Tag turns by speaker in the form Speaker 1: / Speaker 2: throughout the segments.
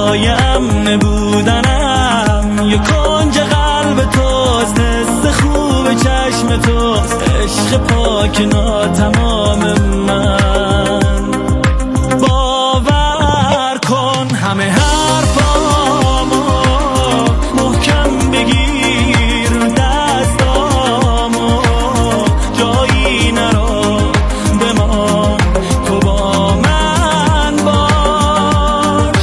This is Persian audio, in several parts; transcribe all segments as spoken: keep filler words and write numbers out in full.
Speaker 1: جای امن بودنم، یه کنج قلب توست، حس خوب چشم توست، عشق پاک ناتمام من. باور کن همه حرفامو محکم بگیر رو دستامو، جایی نرو بمان، تو با من باش.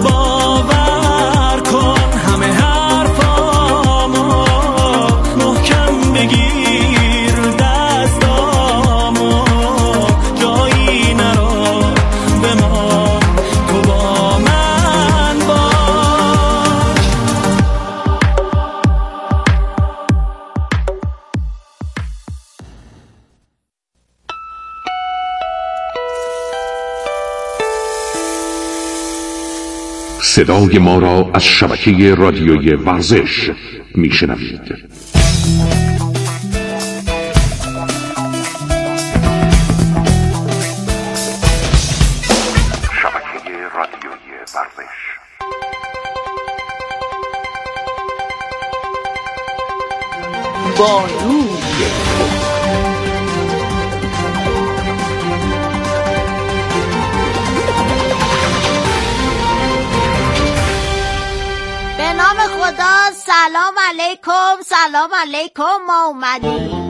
Speaker 1: باور کن همه حرفامو محکم بگیر رو دستامو، جایی نرو بمان، تو با من باش.
Speaker 2: صدای ما را از شبکه رادیویی ورزش میشنوید. شبکه رادیویی ورزش.
Speaker 3: بانو
Speaker 4: به نام خدا. سلام علیکم، سلام علیکم. ما اومدیم.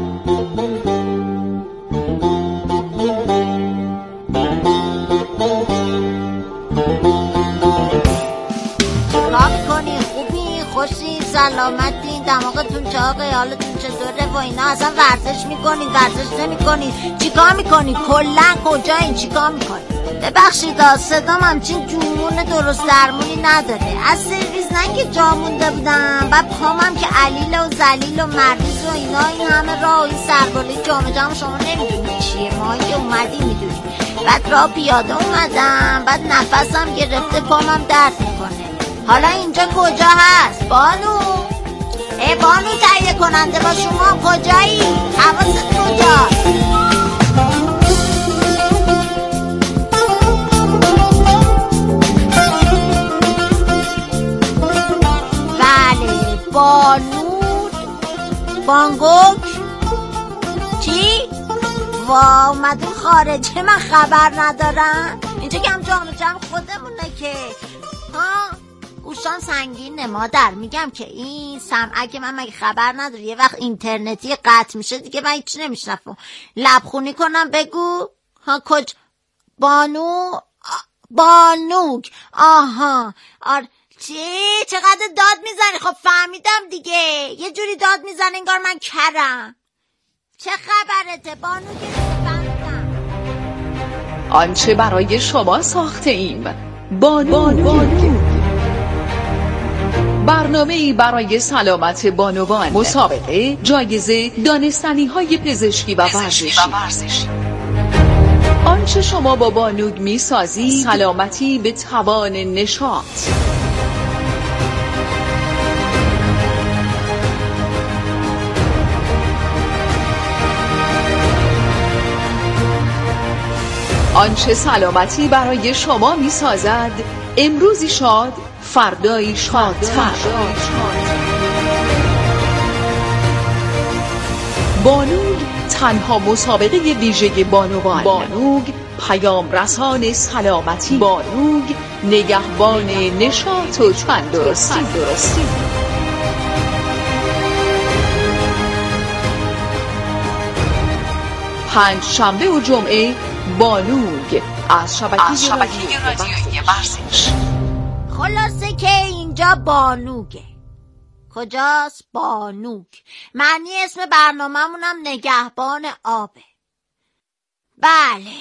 Speaker 4: چیکار میکنی؟ خوبی؟ خوشی؟ سلامتی؟ دماغتون چاقه؟ حالتون چطوره؟ و اینا اصلا ورزش میکنی؟ ورزش نمیکنی؟ چیکار میکنی؟ کلا کجایین؟ چیکار میکنی؟ ببخشید صدام همچین جمون درست درمونی نداره. از سرویس نه که جا مونده بودم، بعد پامم که علیل و زلیل و مریض و اینا، این همه راه این سربالی جامعه جمع شما نمیدونی چیه، ما که اومدی میدونی. بعد راه پیاده اومدم، بعد نفسم گرفته، پامم درد میکنه. حالا اینجا کجا هست؟ بانو ای بانو تهیه کننده با شما کجایی؟ حواست کجاست؟ بانود بانگوک چی؟ وا اومدون خارجه، من خبر ندارم. اینجا که هم جامعه جمع خودمونه که ها. گوشان سنگینه مادر. میگم که این سمعک من مگه خبر نداری یه وقت اینترنتی قطع میشه دیگه من هیچ نمیشنفم. لبخونی کنم بگو ها. کج بانو بانوک. آها آر چی؟ چقدر داد میزنی؟ خب فهمیدم دیگه، یه جوری داد میزنی انگار من کرم. چه خبرته بانو؟ که فهمیدم.
Speaker 3: آنچه برای شما ساخته ایم. بانو, بانو. بانو. برنامه‌ای برای سلامت بانوان، مسابقه، جایزه، دانستنی های پزشکی و ورزشی. آنچه شما با بانوگ میسازی، سلامتی به توان نشاط. آنچه سلامتی برای شما میسازد، امروزی شاد، فردایی شادتر. بانوگ تنها مسابقه ویژه بانوان. بانوگ پیام رسان سلامتی. بانوگ نگهبان نشاط و تندرستی. پنج شنبه و جمعه بانوگ از شبکه رادیویی ورزش.
Speaker 4: خلاصه که اینجا بانوگه. کجاست؟ بانوگ. معنی اسم برنامه‌مونم نگهبان آبه. بله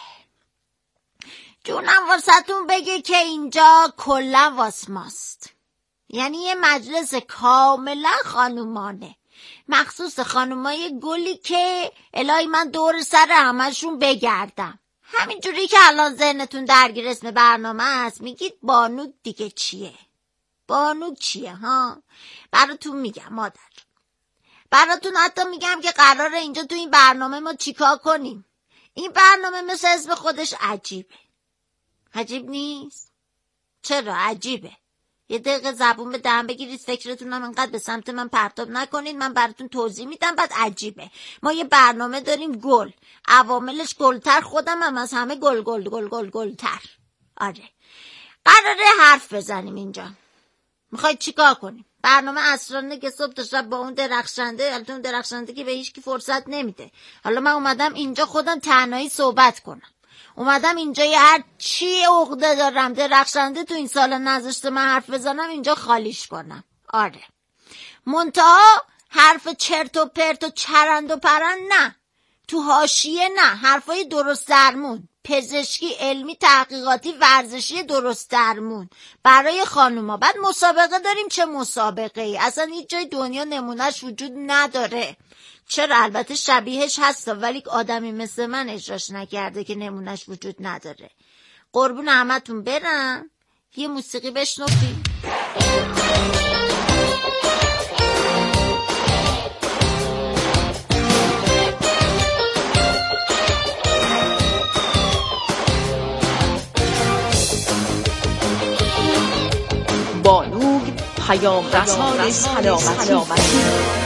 Speaker 4: جونم واسهتون بگه که اینجا کلا واس ماست، یعنی یه مجلس کاملا خانومانه، مخصوص خانومای گلی که الهی من دور سر همشون بگردم. همینجوری که الان ذهنتون درگیر اسم برنامه است میگید بانوگ دیگه چیه؟ بانوگ چیه ها؟ براتون میگم مادر. براتون حتی میگم که قراره اینجا تو این برنامه ما چیکار کنیم. این برنامه مثل اسم خودش عجیبه. عجیب نیست؟ چرا عجیبه. یه دقیقه زبون به دهن بگیرید، فکرتونم انقدر به سمت من پرتاب نکنید، من براتون توضیح میدم. بعد عجیبه، ما یه برنامه داریم گل، عواملش گلتر، خودم هم از همه گل گل گل گل گلتر. آره قراره حرف بزنیم اینجا. میخواید چیکار کنیم؟ برنامه اسرانه که صبح تا شب با اون درخشنده، البته اون درخشنده که به هیچ کی فرصت نمیده. حالا من اومدم اینجا خودم تنهایی صحبت کنم. اومدم اینجا یه هر چی عقده دارم درخشنده تو این سال نذاشته من حرف بزنم اینجا خالیش کنم. آره منتها حرف چرت و پرت و چرند و پرند نه، تو حاشیه نه، حرفای درست درمون، پزشکی، علمی، تحقیقاتی، ورزشی درست درمون برای خانوما. بعد مسابقه داریم. چه مسابقه ای؟ اصلا هیچ جای دنیا نمونهش وجود نداره. چرا البته شبیهش هست ولی آدمی مثل من اجراش نکرده که نمونهش وجود نداره. قربون همتون برم، یه موسیقی بشنویم.
Speaker 3: بانو پیام رسان سلامتی.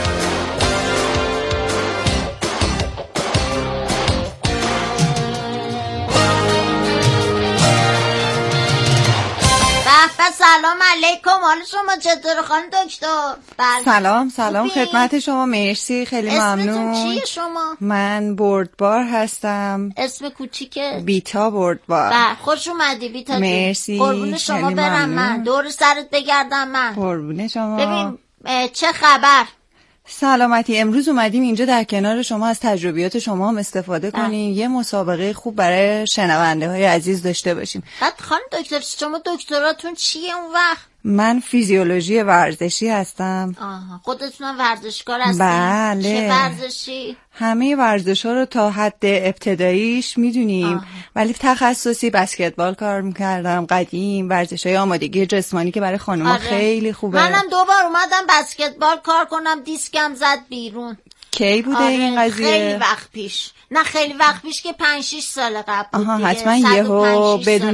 Speaker 4: سلام علیکم، حال شما چطور خانم دکتر؟
Speaker 5: بله. سلام سلام خدمت شما، مرسی خیلی ممنون.
Speaker 4: اسمتون چیه شما؟
Speaker 5: من بردبار هستم.
Speaker 4: اسم کوچیکه؟
Speaker 5: بیتا بردبار.
Speaker 4: بله خوش اومدی بیتا جون.
Speaker 5: مرسی.
Speaker 4: قربون شما برم، من دور سرت بگردم من.
Speaker 5: قربون شما.
Speaker 4: ببین چه خبر؟
Speaker 5: سلامتی. امروز اومدیم اینجا در کنار شما از تجربیات شما هم استفاده کنیم، یه مسابقه خوب برای شنونده های عزیز داشته باشیم.
Speaker 4: بعد خانم دکتر شما دکتراتون چیه اون وقت؟
Speaker 5: من فیزیولوژی ورزشی هستم.
Speaker 4: آها خودتون ورزشکار هستین؟
Speaker 5: بله.
Speaker 4: چه ورزشی؟
Speaker 5: همه ورزش ها رو تا حد ابتداییش میدونیم. آه. ولی تخصصی بسکتبال کار میکردم قدیم، ورزش های آمادگی جسمانی که برای خانوما آره. خیلی خوبه.
Speaker 4: منم دو بار اومدم بسکتبال کار کنم، دیسکم زد بیرون.
Speaker 5: کی بوده
Speaker 4: آره.
Speaker 5: این قضیه؟
Speaker 4: خیلی وقت پیش. نه خیلی وقت پیش که پنج شش سال قبل بود.
Speaker 5: آها حتما یهو بدون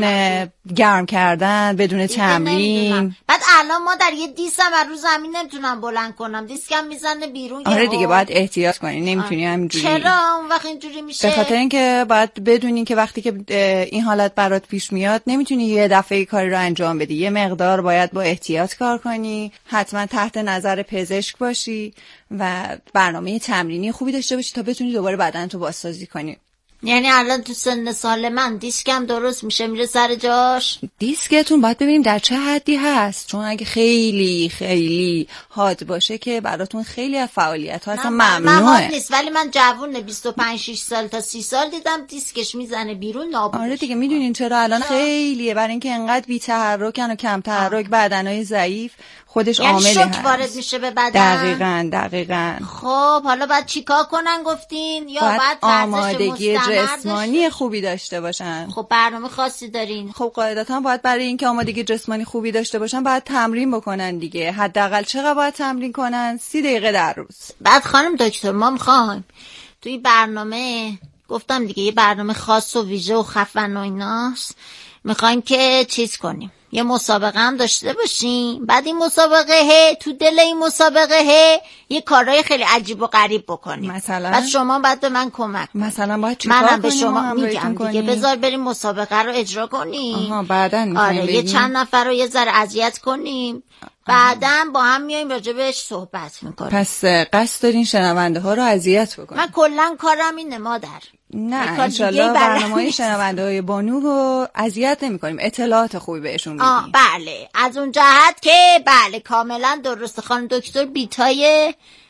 Speaker 5: گرم کردن، بدون تمرین.
Speaker 4: بعد الان ما در یه دیسم از رو زمین نمیتونم بلند کنم، دیسکم میزنه بیرون.
Speaker 5: آره دیگه باید احتیاط کنی، نمیتونی همینجوری.
Speaker 4: چرا اون وقت اینجوری میشه؟
Speaker 5: به خاطر اینکه باید بدونی که وقتی که این حالت برات پیش میاد نمیتونی یه دفعه کاری رو انجام بدی، یه مقدار باید با احتیاط کار کنی، حتما تحت نظر پزشک باشی و برنامه تمرینی خوبی داشته باشی تا بتونی دوباره بدنتو بازسازی کنی.
Speaker 4: یعنی الان تو سن سال من دیسکم درست میشه، میره سر جاش؟
Speaker 5: دیسکتون باید ببینیم در چه حدی هست، چون اگه خیلی خیلی حاد باشه که براتون خیلی از فعالیت ها اصلا ممنوعه.
Speaker 4: من حاد نیست ولی من جوون بیست و پنج شش سال تا سی سال دیدم دیسکش میزنه بیرون نابودش.
Speaker 5: آره دیگه میدونین چرا الان خیلیه، برای اینکه انقدر بی تحرکن و کم تحرک، بدنهای ضعیف خودش
Speaker 4: یعنی
Speaker 5: عاملی
Speaker 4: شوک
Speaker 5: هست.
Speaker 4: وارد میشه به بدن.
Speaker 5: دقیقاً دقیقاً.
Speaker 4: خب حالا باید چیکار کنن گفتین؟ یا
Speaker 5: باید
Speaker 4: باید
Speaker 5: آمادگی جسمانی خوبی داشته باشن.
Speaker 4: خب برنامه خاصی دارین؟
Speaker 5: خب قاعدتاً باید برای اینکه آمادگی جسمانی خوبی داشته باشن باید تمرین بکنن دیگه. حداقل چقدر باید تمرین کنن؟ سی دقیقه در روز.
Speaker 4: بعد خانم دکتر ما میخوایم توی برنامه، گفتم دیگه یه برنامه خاص و ویژه و خفن و ایناست، میخوایم که چیز کنیم، یه مسابقه هم داشته باشیم. بعد این مسابقه هه تو دل این مسابقه هه یه کارهای خیلی عجیب و غریب بکنیم.
Speaker 5: مثلا
Speaker 4: بعد شما بعد به من کمک کنیم.
Speaker 5: مثلا باید چیکار کنیم؟
Speaker 4: منم به شما میگم دیگه بذار بریم مسابقه رو اجرا کنیم.
Speaker 5: آها بعدن
Speaker 4: آره یه چند نفر رو یه ذره اذیت کنیم، بعدن با هم میایم راجبش صحبت میکنیم.
Speaker 5: پس قصد دارین شنونده ها رو اذیت بکنیم؟
Speaker 4: من کلا کارم اینه مادر.
Speaker 5: نه انشالله برنامه‌های شنونده های بانو رو اذیت نمی کنیم، اطلاعات خوبی بهشون میدیم.
Speaker 4: بله از اون جهت که بله کاملا درست. خانم دکتر بیتای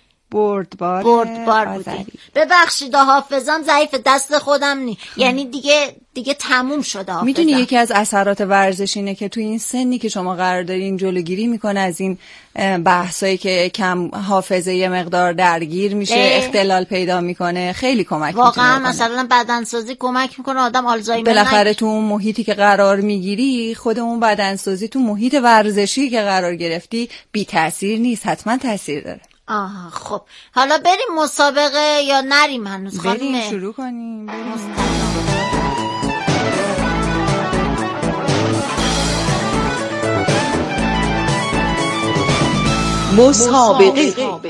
Speaker 5: بردبار
Speaker 4: بردبار بودی. ببخشید حافظم ضعیف، دست خودم نی، یعنی دیگه دیگه تموم شده حافظم.
Speaker 5: میدونی یکی از اثرات ورزش اینه که تو این سنی که شما قرار دارین جلوگیری میکنه از این بحثایی که کم حافظه یه مقدار درگیر میشه، اختلال پیدا میکنه، خیلی کمک میکنه.
Speaker 4: واقعا مثلا بدنسازی کمک میکنه آدم آلزایمر
Speaker 5: بالاخره تو اون محیطی که قرار میگیری، خود اون بدنسازی تو محیط ورزشی که قرار گرفتی بی تاثیر نیست، حتما تاثیر داره.
Speaker 4: آها خب حالا بریم مسابقه یا نریم هنوز خانم؟
Speaker 5: بریم شروع کنیم. بریم.
Speaker 3: مسابقه.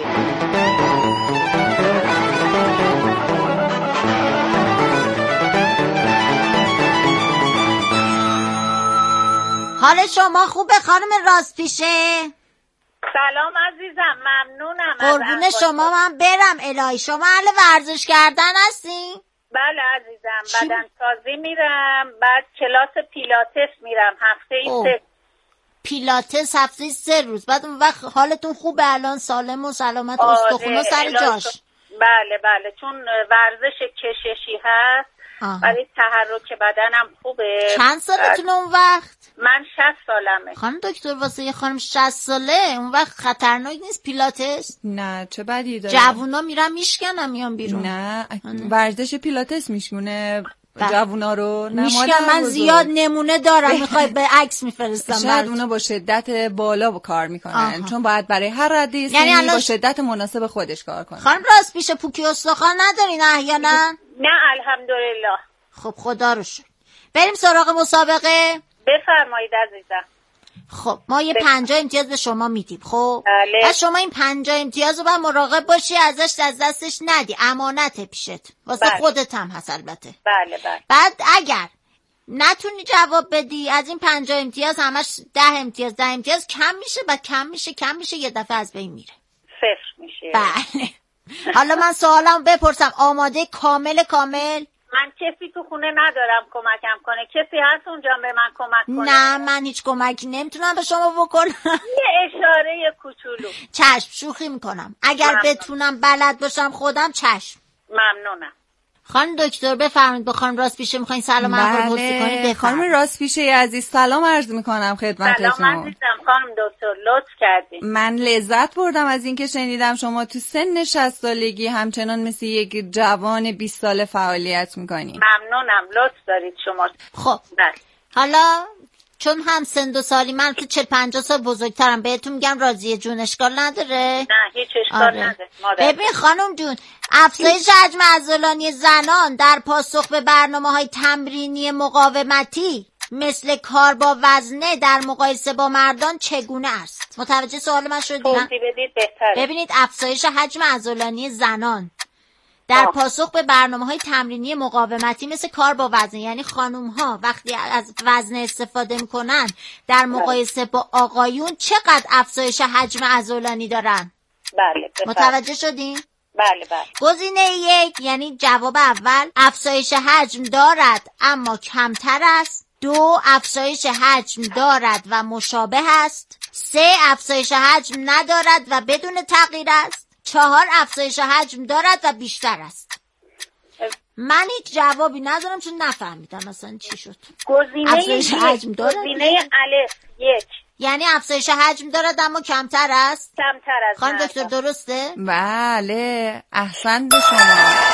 Speaker 4: حال شما خوبه خانم راستپیشه؟
Speaker 6: سلام عزیزم، ممنونم.
Speaker 4: قربون شما، من برم الهی. شما اهل ورزش کردن هستین؟
Speaker 6: بله عزیزم، بدن سازی میرم، بعد کلاس پیلاتس میرم هفته ای سه.
Speaker 4: پیلاتس هفته سه روز، بعد اون وقت حالتون خوبه الان، سالم و سلامت، استخونا سر جاش؟
Speaker 6: بله بله، چون ورزش کششی هست برای تحرک بدنم خوبه.
Speaker 4: چند سالتون اون وقت؟
Speaker 6: من شصت سالمه.
Speaker 4: خانم دکتر واسه یه خانم شصت ساله اون وقت خطرناک نیست پیلاتس؟
Speaker 5: نه چه بدی داره.
Speaker 4: جوونا میرن میشکنن میان بیرون.
Speaker 5: نه ورزش پیلاتس میشونه جوونا رو. نه
Speaker 4: میشکن. من زیاد نمونه دارم، میخوای به عکس میفرستم.
Speaker 5: شاید اونا با شدت بالا با کار میکنن. آها. چون باید برای هر رده سنی یعنی با شدت مناسب خودش کار کنن.
Speaker 4: خانم راستپیشه پوکی استخوان ندارین احیانا؟
Speaker 6: نه الحمدلله.
Speaker 4: خب خدا رو شکر. بریم سراغ مسابقه.
Speaker 6: بفرمایید عزیزم.
Speaker 4: خب ما یه پنجاه امتیاز به شما میدیم. خب بله. از شما این پنجاه امتیاز رو باید مراقب باشی ازش از دستش ندی، امانته پیشت، واسه بله. خودت هم هست البته.
Speaker 6: بله بله.
Speaker 4: بعد اگر نتونی جواب بدی از این پنجاه امتیاز همش ده امتیاز ده امتیاز کم میشه و کم میشه کم میشه یه دفعه از بین میره،
Speaker 6: صفر میشه.
Speaker 4: بله. حالا من سوالم بپرسم، آماده؟ کامل کامل؟
Speaker 6: من کسی تو خونه ندارم کمکم کنه. کسی هست اونجا به من کمک کنه؟
Speaker 4: نه من هیچ کمکی نمیتونم به شما بکنم.
Speaker 6: یه اشاره کوچولو.
Speaker 4: چشم، شوخی میکنم. اگر ممنون. بتونم بلد باشم خودم چشم.
Speaker 6: ممنونم.
Speaker 4: خانم دکتر بفرمایید. با خانم راستپیشه میخواین سلام احوال پرسی کنید؟
Speaker 5: خانم راستپیشه عزیز سلام عرض میکنم خدمتتون.
Speaker 6: سلام عزیزم خانم دکتر، لطف کردین.
Speaker 5: من لذت بردم از اینکه شنیدم شما تو سن شصت سالگی همچنان مثل یک جوان بیست ساله فعالیت میکنین.
Speaker 6: ممنونم، لطف دارید شما.
Speaker 4: خب بله. حالا چون هم سن دو سالی من تو چهل پنجاه سال بزرگترم بهتون میگم راضیه جون، اشکال نداره؟
Speaker 6: نه هیچ اشکال آره. نداره مادر.
Speaker 4: ببین خانم جون، افزایش حجم عضلانی زنان در پاسخ به برنامه‌های تمرینی مقاومتی مثل کار با وزنه در مقایسه با مردان چگونه است؟ متوجه سوال من شدید؟
Speaker 6: توضیح بدید بهتره.
Speaker 4: ببینید افزایش حجم عضلانی زنان در پاسخ به برنامه‌های تمرینی مقاومتی مثل کار با وزن، یعنی خانوم‌ها وقتی از وزن استفاده می‌کنن در مقایسه با آقایون چقدر افزایش حجم عضلانی دارن؟
Speaker 6: بله.
Speaker 4: متوجه شدین؟
Speaker 6: بله بله.
Speaker 4: گزینه یک یعنی جواب اول افزایش حجم دارد اما کمتر است. دو افزایش حجم دارد و مشابه است. سه افزایش حجم ندارد و بدون تغییر است. چهار افزایش حجم دارد و بیشتر است. من هیچ جوابی ندارم چون نفهمیدم مثلا چی شد.
Speaker 6: گزینه افزایش حجم دارد. گزینه الف یک
Speaker 4: یعنی افزایش حجم دارد اما کمتر است.
Speaker 6: کمتر است.
Speaker 4: خانم دکتر درسته؟
Speaker 5: بله احسن به شما.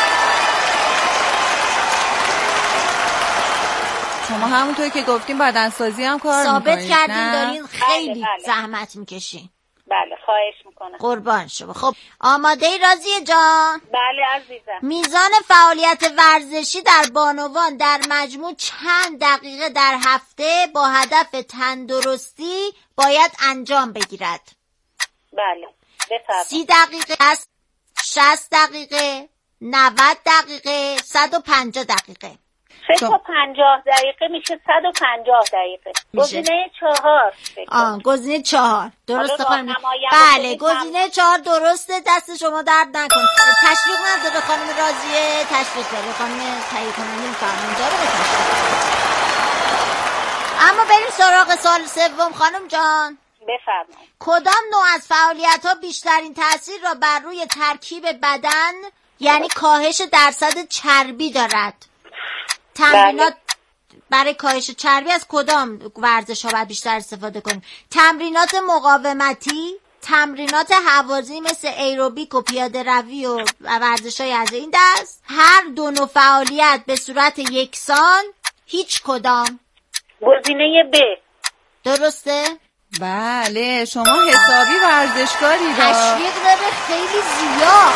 Speaker 5: شما همونطور که گفتیم بدنسازی هم کار
Speaker 4: ثابت
Speaker 5: میکنید.
Speaker 4: ثابت کردین دارین خیلی بله بله. زحمت میکشین.
Speaker 6: بله خواهش میکنم.
Speaker 4: قربان شما. خب آماده ای راضیه جان؟
Speaker 6: بله عزیزم.
Speaker 4: میزان فعالیت ورزشی در بانوان در مجموع چند دقیقه در هفته با هدف تندرستی باید انجام بگیرد؟
Speaker 6: بله بفرمایید.
Speaker 4: سی دقیقه است، شصت دقیقه، نود دقیقه، صد و پنجاه دقیقه.
Speaker 6: سه تا پنجاه دقیقه میشه صد و پنجاه دقیقه. گزینه چهار.
Speaker 4: آه گزینه چهار درسته خانم. بله گزینه چهار درسته. دست شما درد نکن. تشویق نداره خانم راضیه، تشویق داره خانم تهیه کننده میفرمایید اینجا رو به تشویق. اما بریم سراغ سوال سوم خانم جان.
Speaker 6: بفرمایید.
Speaker 4: کدام نوع از فعالیت ها بیشترین تاثیر را بر روی ترکیب بدن یعنی کاهش درصد چربی دارد؟ تمرینات برای کاهش چربی از کدام ورزش ها باید بیشتر استفاده کنیم؟ تمرینات مقاومتی، تمرینات هوازی مثل ایروبیک و پیاده روی و ورزش های از این دست، هر دو نوع فعالیت به صورت یکسان، هیچ کدام؟
Speaker 6: گزینه ب.
Speaker 4: درسته؟
Speaker 5: بله شما حسابی ورزشکاری را
Speaker 4: تشویق داره خیلی زیاد.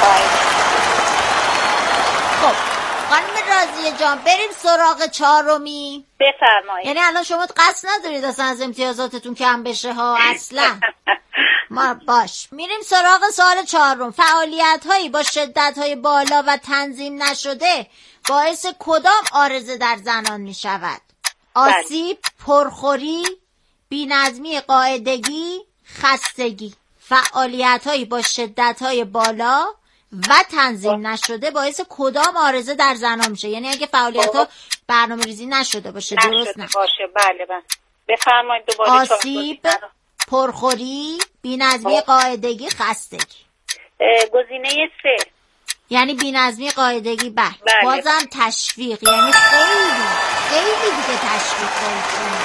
Speaker 4: خب خانم راضیه جان بریم سراغ چهارمی.
Speaker 6: بفرمایید.
Speaker 4: یعنی الان شما قصد ندارید اصلا از امتیازاتتون کم بشه ها اصلا؟ ما باش میریم سراغ سوال چهارم. فعالیت هایی با شدت های بالا و تنظیم نشده باعث کدام عارضه در زنان می شود؟ آسیب، پرخوری، بی‌نظمی قاعدگی، خستگی. فعالیت هایی با شدت های بالا و تنظیم نشده باعث کدام عارضه در زنان میشه؟ یعنی اگه فعالیت ها برنامه ریزی نشده باشه، درست نه
Speaker 6: باشه. بله بله بفرمایید دوباره.
Speaker 4: آسیب، پرخوری، بی‌نظمی قاعدگی، خستگی.
Speaker 6: گزینه سه
Speaker 4: یعنی بی‌نظمی قاعدگی. بله.
Speaker 6: بله.
Speaker 4: بازم تشویق، یعنی خیلی خیلی دیگه تشویق کنید.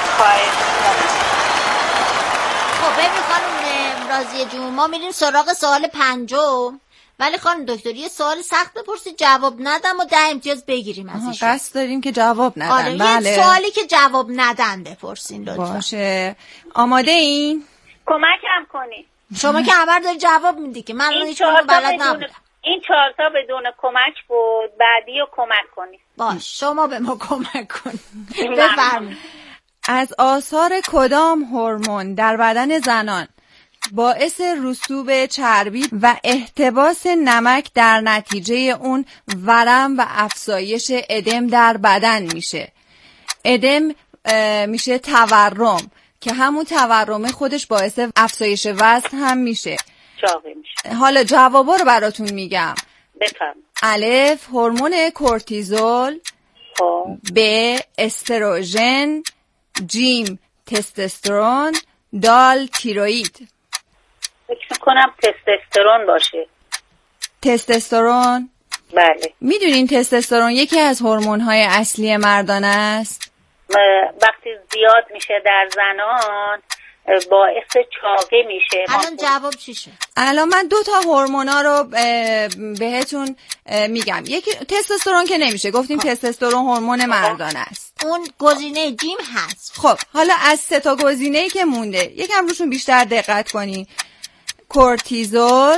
Speaker 4: خب ببین خانم راضیه جون، ما میریم سراغ سوال پنجم. ولی خانم دکتر یه سوال سخت بپرسید جواب ندم و ده امتیاز بگیریم از ایشون.
Speaker 5: قصد داریم که جواب ندن.
Speaker 4: آره
Speaker 5: بله.
Speaker 4: یه سوالی که جواب ندن بپرسین لطفا.
Speaker 5: باشه. آماده این؟
Speaker 6: کمکم کنی.
Speaker 4: شما که همه داری جواب میدی که من هیچ کدوم بلد نبودم.
Speaker 6: این چهار تا بدون کمک بود، بعدی رو کمک کنی.
Speaker 4: باش شما به ما کمک کنید. بفرمایید.
Speaker 5: از آثار کدام هورمون در بدن زنان باعث رسوب چربی و احتباس نمک در نتیجه اون ورم و افزایش ادم در بدن میشه؟ ادم میشه تورم که همون تورم خودش باعث افزایش وزن هم میشه.
Speaker 6: چاقی میشه.
Speaker 5: حالا جوابا رو براتون میگم.
Speaker 6: بفرم.
Speaker 5: الف هورمون کورتیزول،
Speaker 6: خب
Speaker 5: ب استروژن، جیم تستوسترون، دال تیروئید.
Speaker 6: فکر میکنم تستوسترون باشه.
Speaker 5: تستوسترون؟
Speaker 6: بله.
Speaker 5: میدونین تستوسترون یکی از هورمون‌های اصلی مردان است.
Speaker 6: وقتی زیاد میشه در زنان باعث چاقی میشه.
Speaker 4: الان جواب چی شد؟
Speaker 5: الان من دو تا هورمونا رو بهتون میگم. یکی تستوسترون که نمیشه، گفتیم تستوسترون هورمون مردان است.
Speaker 4: اون گزینه جیم هست.
Speaker 5: خب حالا از سه تا گزینه‌ای که مونده یکم روشون بیشتر دقت کنین. کورتیزول،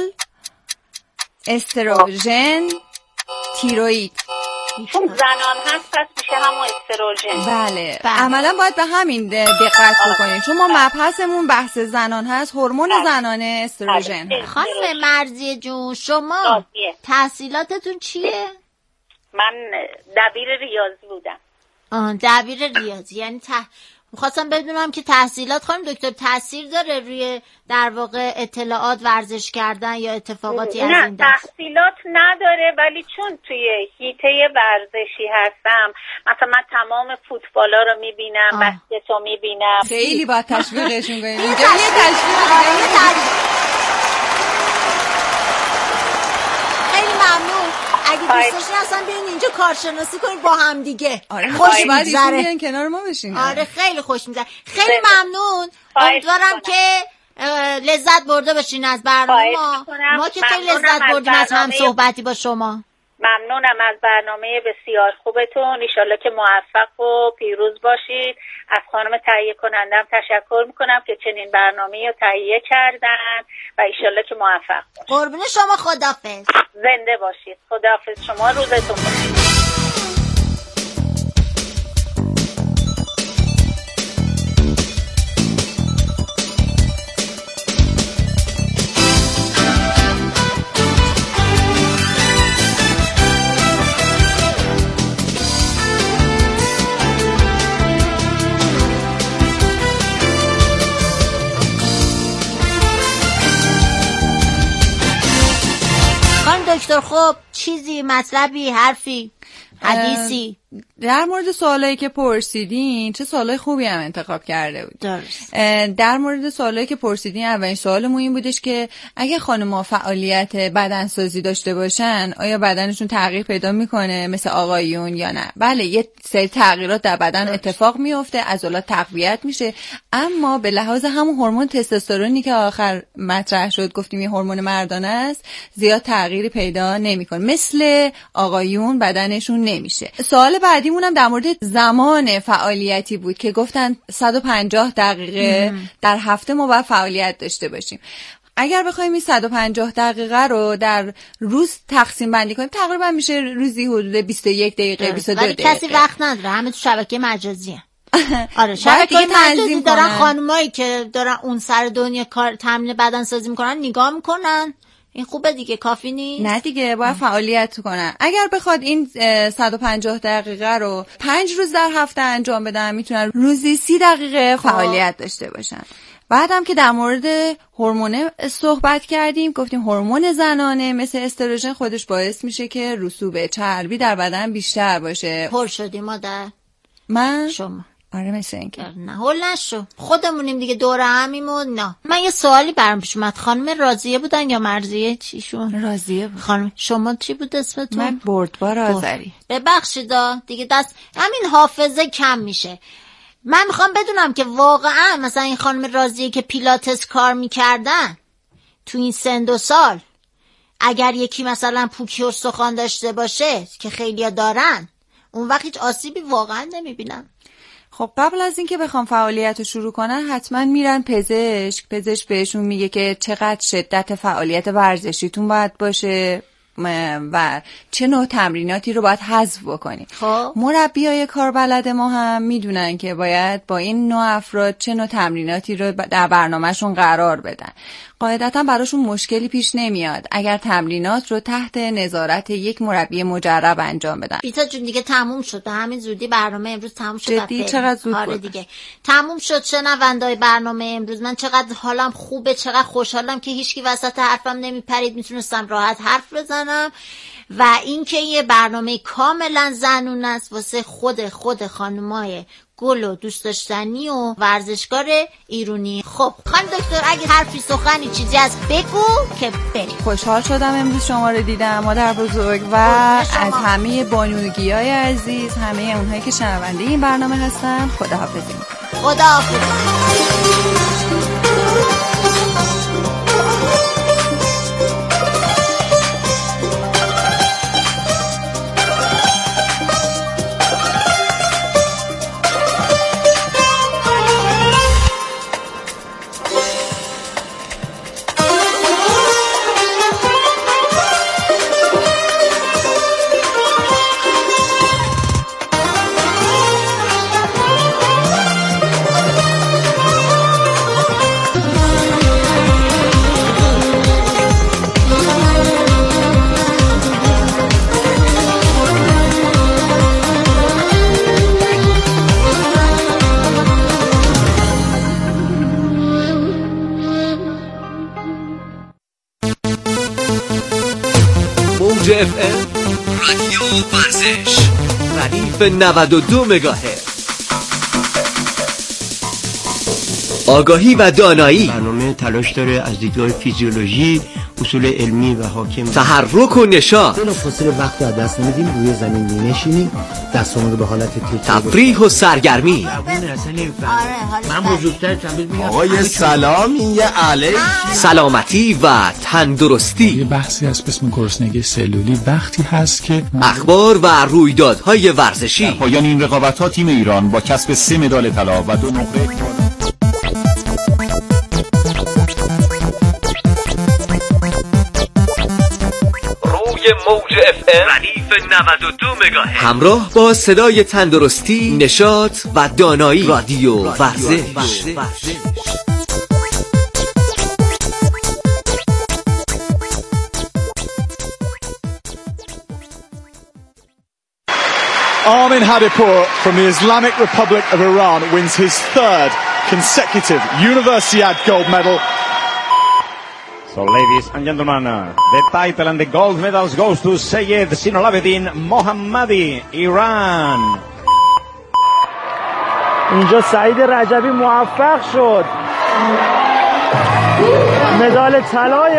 Speaker 5: استروژن، تیروئید.
Speaker 6: چون زنان هست پس میشه همون استروژن.
Speaker 5: بله. عملا باید به همین دقت بکنین چون ما مبحثمون بحث زنان هست. هورمون زنانه استروژن.
Speaker 4: خانم مرضیه جون شما تحصیلاتتون چیه؟
Speaker 6: من دبیر ریاضی بودم.
Speaker 4: آه دبیر ریاضی یعنی ته... میخواستم بدونم که تحصیلات خانم دکتر تاثیر داره روی در واقع اطلاعات ورزش کردن یا اتفاقاتی از این
Speaker 6: دست؟ نه تحصیلات نداره، ولی چون توی حیطه ورزشی هستم مثلا من تمام فوتبالا رو میبینم، بسکت رو میبینم.
Speaker 5: خیلی باید تشویقشون کنیم. اینجا یه تشویق.
Speaker 4: خیلی ممنون. اگه دوست داشتین اصلا بیاین اینجا کارشناسی کنید با هم دیگه.
Speaker 5: آره خوش میگذره. بیاین کنار ما بشین.
Speaker 4: آره خیلی خوش میگذره. خیلی ممنون. امیدوارم که لذت برده باشین از برنامه ما. ما که خیلی لذت بردیم از هم صحبتی با شما.
Speaker 6: ممنونم از برنامه بسیار خوبتون. انشالله که موفق و پیروز باشید. از خانم تهیه کنندم تشکر میکنم که چنین برنامه‌ای رو تهیه کردن و انشالله که موفق باشید.
Speaker 4: قربون شما. خداحافظ.
Speaker 6: زنده باشید. خداحافظ. شما روزتون بخیر.
Speaker 4: دکتر خب چیزی مطلبی حرفی حدیثی
Speaker 5: در مورد سوالایی که پرسیدین؟ چه سوالای خوبی هم انتخاب کرده بود.
Speaker 4: درست.
Speaker 5: در مورد سوالایی که پرسیدین اولین سوالمون این بودش که اگه خانم‌ها فعالیت بدنسازی داشته باشن آیا بدنشون تغییر پیدا میکنه مثل آقایون یا نه؟ بله یه سری تغییرات در بدن درست. اتفاق میفته، عضلات تقویت میشه، اما به لحاظ همون هورمون تستوسترونی که آخر مطرح شد گفتیم یه هورمون مردانه است زیاد تغییری پیدا نمیکنه، مثل آقایون بدنشون نمیشه. سوال بعدیمون هم در مورد زمان فعالیتی بود که گفتن صد و پنجاه دقیقه مم. در هفته ما باید فعالیت داشته باشیم. اگر بخوایم این صد و پنجاه دقیقه رو در روز تقسیم بندی کنیم تقریبا میشه روزی حدود بیست و یک دقیقه بیست و دو دقیقه.
Speaker 4: ولی کسی وقت نداره، همه تو شبکه مجازیه. آره شبکه‌های مجازی دارن خانمایی که دارن اون سر دنیا کار تمرین بدن سازی میکنن نگاه میکنن. این خوبه دیگه، کافی نیست؟
Speaker 5: نه دیگه، باید فعالیت کنن. اگر بخواد این صد و پنجاه دقیقه رو پنج روز در هفته انجام بدن، میتونن روزی سی دقیقه فعالیت داشته باشن. بعدم که در مورد هورمون صحبت کردیم، گفتیم هورمون زنانه مثل استروژن خودش باعث میشه که رسوب چربی در بدن بیشتر باشه.
Speaker 4: پر شدی مادر؟
Speaker 5: من؟
Speaker 4: شما؟
Speaker 5: آره مثل این که
Speaker 4: نه هول نشو، خودمونیم دیگه دور همیم. و نه من یه سوالی برام پیش اومد. خانم راضیه بودن یا مرضیه؟ چیشون؟
Speaker 5: راضیه بود.
Speaker 4: خانم شما چی بود اسمتون؟
Speaker 5: من بردبار آذری.
Speaker 4: ببخشید دیگه دست همین حافظه کم میشه. من میخوام بدونم که واقعا مثلا این خانم راضیه که پیلاتس کار میکردن تو این سن و سال، اگر یکی مثلا پوکی استخوان داشته باشه که خیلیا دارن، اون وقت هیچ آسیبی واقعا نمیبینم.
Speaker 5: خب قبل از اینکه بخوام فعالیت رو شروع کنن حتما میرن پزشک. پزشک بهشون میگه که چقدر شدت فعالیت ورزشیتون باید باشه و چه نوع تمریناتی رو باید حذف بکنیم.
Speaker 4: خب
Speaker 5: مربیای کاربلد ما هم میدونن که باید با این نوع افراد چه نوع تمریناتی رو در برنامهشون قرار بدن. قاعدتا براشون مشکلی پیش نمیاد اگر تمرینات رو تحت نظارت یک مربی مجرب انجام بدن.
Speaker 4: بیتا جون دیگه تموم شد، به همین زودی برنامه امروز تموم شد.
Speaker 5: جدی چقدر زود
Speaker 4: آره
Speaker 5: بود.
Speaker 4: دیگه تموم شد. شنوندای برنامه امروز، من چقدر حالم خوبه، چقدر خوشحالم که هیچکی وسط حرفم نمیپرید، میتونستم راحت حرف بزنم. و اینکه یه برنامه کاملا زنونه است واسه خود خود خانمای گل و دوست داشتنی و ورزشکار ایرانی. خب خانم دکتر اگه حرفی سخنی چیزی از بگو که بریم.
Speaker 5: خوشحال شدم امروز شما رو دیدم مادر بزرگ و از همه بانویگیای عزیز، همه اونهایی که شنونده این برنامه هستن خداحافظی.
Speaker 4: خداحافظ.
Speaker 7: موج اف ام رادیو ورزش ردیف نود و دو مگاهرتز. آگاهی و دانایی.
Speaker 8: برنامه تلاش داره از دیدگاه فیزیولوژی، اصول علمی و حاکم.
Speaker 7: تحرک و نشاط.
Speaker 8: بلافاصله وقت رو از دست نمیدیم، روی زمین می‌نشینیم، دستمون رو به حالت تکیه.
Speaker 7: تفریح و سرگرمی.
Speaker 8: من بزرگتر تبدیل می‌شم.
Speaker 9: آقای سلام، این یه علیک.
Speaker 7: سلامتی و تندرستی.
Speaker 10: یه بحثی هست به اسم گرسنگی سلولی. وقتی هست که
Speaker 7: اخبار و رویدادهای ورزشی.
Speaker 9: در پایان این رقابت‌ها تیم ایران با کسب سه مدال طلا و دو نقره
Speaker 7: موج اف ام ردیف نود و دو مگاهرتز همراه با صدای تندرستی، نشاط و دانایی. رادیو ورزش.
Speaker 11: Armin Hadipur from the Islamic Republic of Iran wins his third consecutive Universiade gold medal.
Speaker 12: So ladies and gentlemen, the title and the gold medals goes to Seyed Sinolabedin Mohammadi, Iran.
Speaker 13: اینجا سعید رجبی موفق شد مدال طلای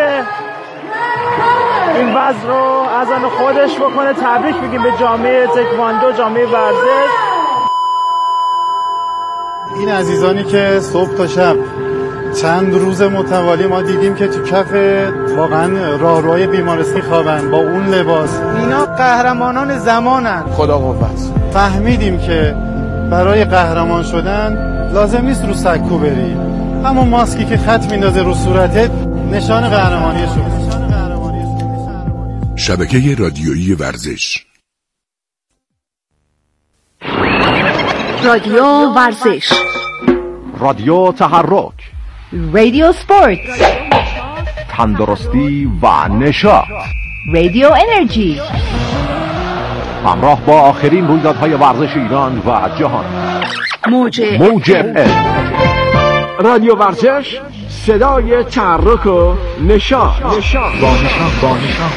Speaker 13: این وزن رو از آن خودش بکنه. تبریک میگیم به جامعه تکواندو، جامعه ورزش.
Speaker 14: این عزیزانی که صبح تا شب چند روز متوالی ما دیدیم که تو کف واقعا راهروهای بیمارستانی خوابن با اون لباس، اینا قهرمانان زمانن.
Speaker 11: خدا قوت.
Speaker 14: فهمیدیم که برای قهرمان شدن لازم نیست رو سکو بری، همون ماسکی که خط میندازه رو صورتت نشان قهرمانی شما.
Speaker 2: شبکه رادیویی ورزش.
Speaker 3: رادیو ورزش،
Speaker 2: رادیو تحرک،
Speaker 3: رادیو سپورت،
Speaker 2: تندرستی و نشاط،
Speaker 3: رادیو انرژی.
Speaker 2: همراه با آخرین رویدادهای ورزش ایران و جهان.
Speaker 3: موج
Speaker 2: موج رادیو ورزش، صدای تحرک و نشاط. نشاط با نشاط با نشاط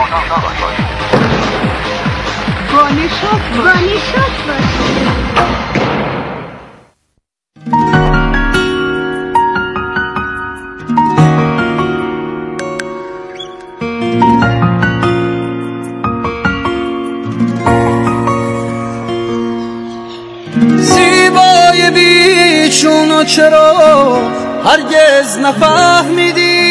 Speaker 3: با نشاط با نشاط.
Speaker 1: زیبای بیچون چرا هرگز نفهمیدی؟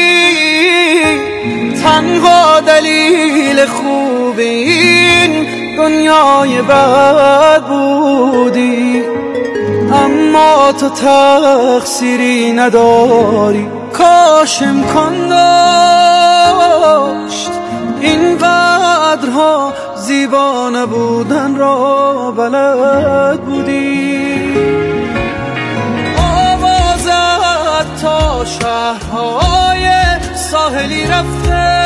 Speaker 1: تنها دلیل خوب این دنیای بد بودی، اما تو تقصیری نداری. کاش امکان داشت این قدرها زیبا نبودن را بلد بودی. آوازت تا شهرهای ساحلی رفته،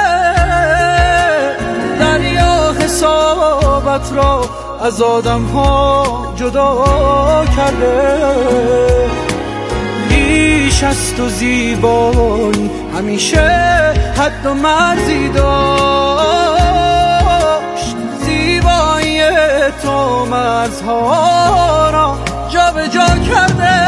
Speaker 1: دریا حسابت را از آدم ها جدا کرده. بیش از تو زیبایی همیشه حد و مرزی داشت. زیبایی تو مرزها را جا به جا کرده.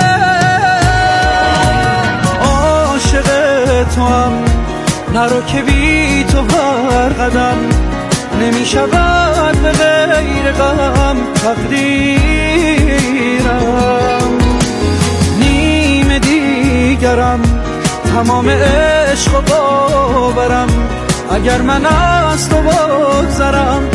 Speaker 1: عاشق تو هم نرو که بی تو هر قدم نمی شود به غیر غم تقدیرم. نیم دیگرم تمام عشق و باورم، اگر من از تو بگذرم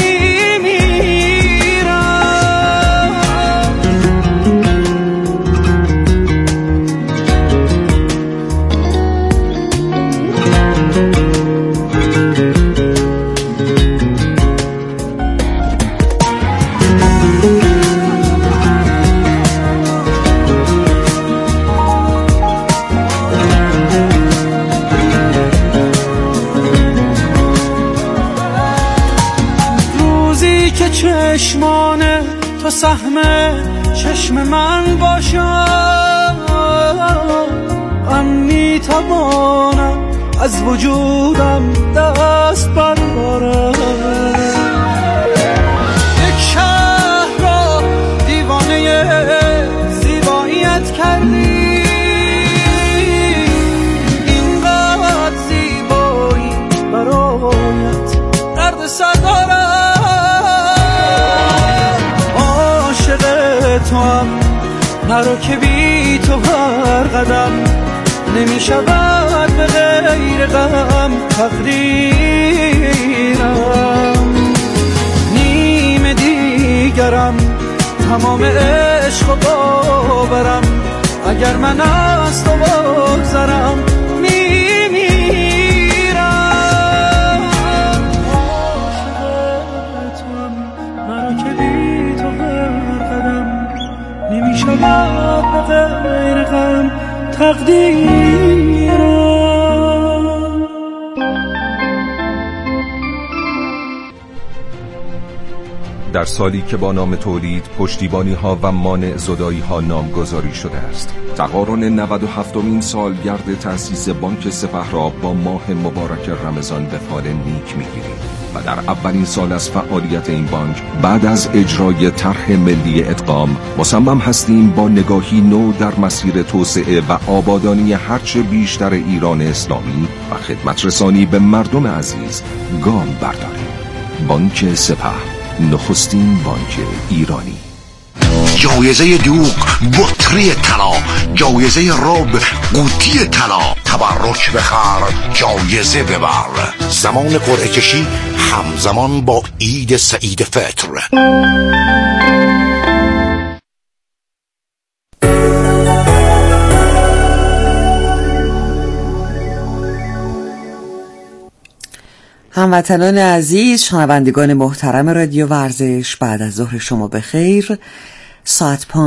Speaker 1: چشمان تو سهم چشم من باشم. من میتوانم از وجودم دست بردارم. یک شهر را دیوانه زیباییت کردی، اینقدر زیبایی برایت درد سر دارم. تو هم نرو که بی تو هر قدم نمی شود به غیر غم تقدیرم. نیم دیگرم تمام عشق و باورم، اگر من از تو بگذرم میمیرم. عاشق تو هم نرو که بی تو هر قدم نمی شود به غیر غم تقدیرم.
Speaker 15: در سالی که با نام تولید، پشتیبانی ها و مانع زدایی ها نامگذاری شده است، تقارن نود و هفتمین سالگرد تأسیس بانک سپه را با ماه مبارک رمضان به فال نیک می‌گیریم و در اولین سال از فعالیت این بانک بعد از اجرای طرح ملی ادغام مصمم هستیم با نگاهی نو در مسیر توسعه و آبادانی هرچه بیشتر ایران اسلامی و خدمت رسانی به مردم عزیز گام برداریم. بانک سپه، نخستین بانک ایرانی.
Speaker 16: جایزه دوغ بطری طلا، جایزه رب قوطی طلا، تبرک بخر جایزه ببر. زمان قرعه کشی همزمان با عید سعید فطر.
Speaker 17: هموطنان عزیز، شنوندگان محترم رادیو ورزش، بعد از ظهر شما بخیر. ساعت